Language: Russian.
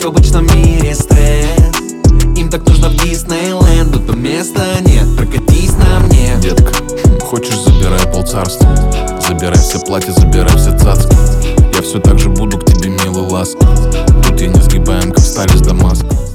в обычном мире стресс. Им так нужно в Диснейленд, тут места нет, прокатись на мне. Детка, хочешь, забирай полцарства. Забирай все платья, забирай все цацки. Я все так же буду к тебе милый ласка. Тут я не сгибаем, как стали с Дамаска.